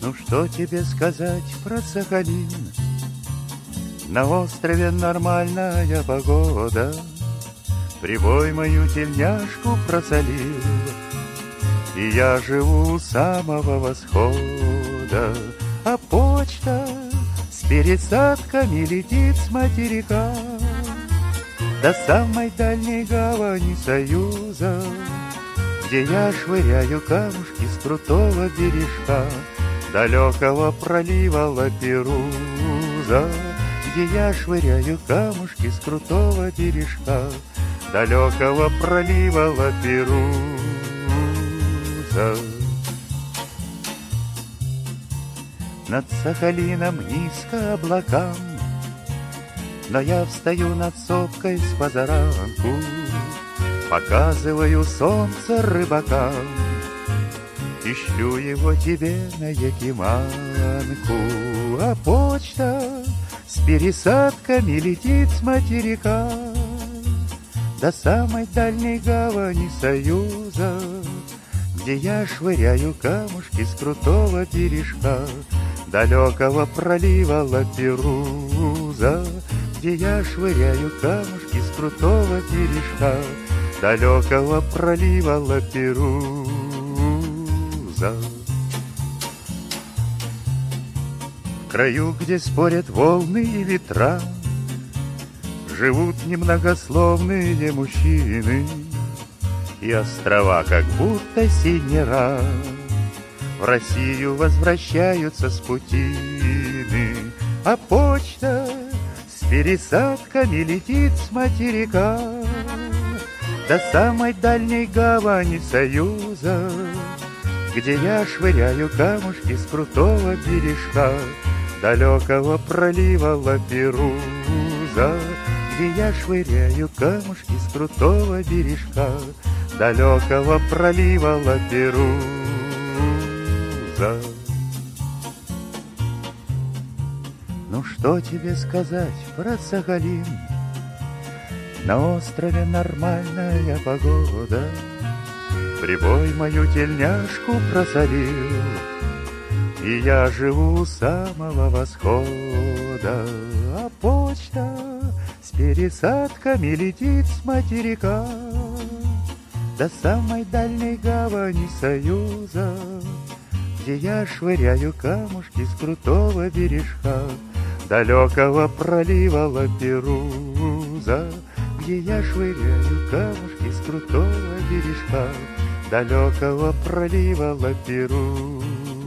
Ну что тебе сказать про Сахалин? На острове нормальная погода, прибой мою тельняшку просолил, и я живу у самого восхода, а почта с пересадками летит с материка до самой дальней гавани Союза, где я швыряю камушки с крутого бережка далекого пролива Лаперуза, где я швыряю камушки с крутого бережка далекого пролива Лаперуза. Над Сахалином низко облакам, но я встаю над сопкой с позаранку, показываю солнце рыбакам, ищу его тебе на Якиманку, а почта с пересадками летит с материка до самой дальней гавани Союза, где я швыряю камушки с крутого бережка далекого пролива Лаперуза, где я швыряю камушки с крутого бережка далекого пролива Лаперуза. В краю, где спорят волны и ветра, живут немногословные мужчины, и острова как будто синера в Россию возвращаются с путины, а почта с пересадками летит с материка до самой дальней гавани Союза, где я швыряю камушки с крутого бережка далекого пролива Лаперуза, где я швыряю камушки с крутого бережка далекого пролива Лаперуза. Ну что тебе сказать про Сахалин? На острове нормальная погода, прибой мою тельняшку просолил, и я живу у самого восхода, а почта с пересадками летит с материка до самой дальней гавани Союза, где я швыряю камушки с крутого бережка далекого пролива Лаперуза, где я швыряю камушки с крутого бережка далекого пролива Лаперуза.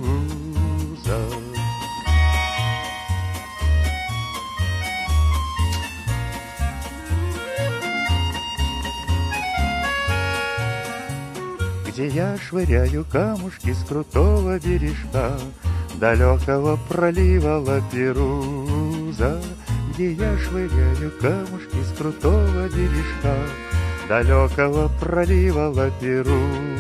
Где я швыряю камушки с крутого бережка далекого пролива Лаперуза, где я швыряю камушки с крутого бережка далекого пролива Лаперуза.